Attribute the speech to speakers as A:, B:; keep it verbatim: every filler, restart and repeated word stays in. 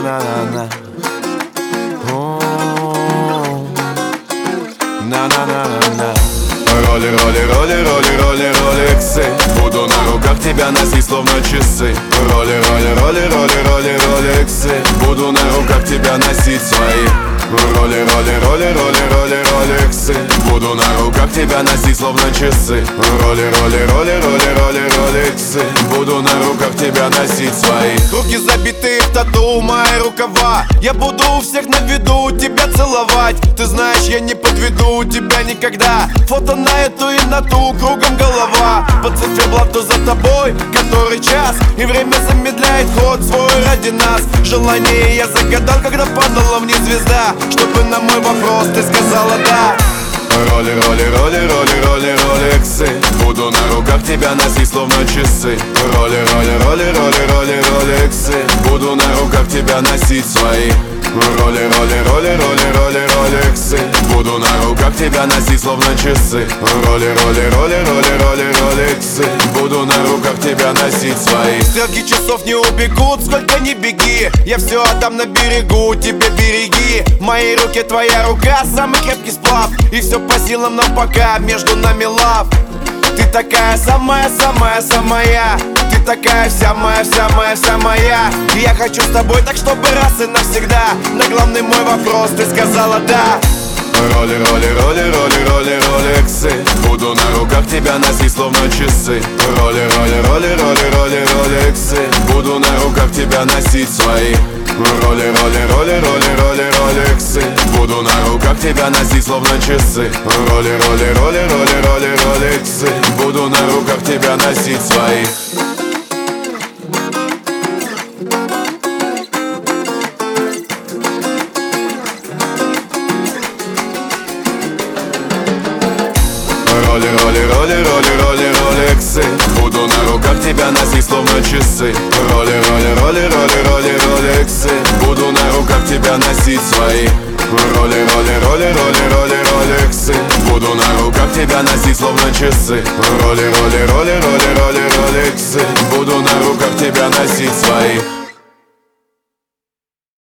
A: На-на-на-на-на. На-на-на-на-на. Роли, роли, роли, роли, роли, ролексы. Буду на руках тебя носить, словно часы. Роли, роли, роли, роли, роли, ролексы. Буду на руках тебя носить свои. Роли, роли, роли, роли, роли, ролексы. Буду на руках тебя носить, словно часы. Роли, роли, роли, роли, роли, ролексы. Буду на руках тебя носить свои.
B: Руки забитые в тату, мои рукава. Я буду у всех на виду тебя целовать. Ты знаешь, я не подведу тебя никогда. Фото на эту и на ту, кругом голова. По циферблату за тобой, который час. И время замедляет ход свой ради нас. Желание я загадал, когда падала вниз звезда, чтобы на мой вопрос ты сказала да.
A: Роли, роли, роли, роли, роли, ролексы. Буду на руках тебя носить, словно часы. Роли, роли, роли, роли, роли, ролексы. Буду на руках тебя носить свои. Роли, роли, роли, роли, роли, ролексы. Буду на руках тебя носить, словно часы. Роли, роли, роли, роли, роли, ролексы. Буду на руках тебя носить свои.
B: Стрелки часов не убегут, сколько ни беги. Я все отдам на берегу, тебе береги. В моей руке твоя рука, самый крепкий сплав. И все по силам, но пока между нами лав. Ты такая самая-самая-самая. Ты такая вся моя, вся моя, вся моя. И я хочу с тобой так, чтобы раз и навсегда. На главный мой вопрос ты сказала да.
A: Роли, роли, роли, роли, роли, ролексы. Буду на руках тебя носить, словно часы. Роли, роли, роли, роли, роли, ролексы. Буду на руках тебя носить свои. Роли, роли, роли, роли, роли, ролексы. Буду на руках тебя носить, словно часы. Роли, роли, роли, роли, роли, ролексы. Буду на руках тебя носить свои. Роли, роли, роли, роли, роли, ролексы. Буду на руках тебя носить, словно часы. Роли, роли, роли, роли, роли, ролексы. Буду на руках тебя носить свои. Роли, роли, роли, роли, роли, ролексы. Буду на руках тебя носить, словно часы. Роли, роли, роли, роли, роли, ролексы. Буду на руках тебя носить свои.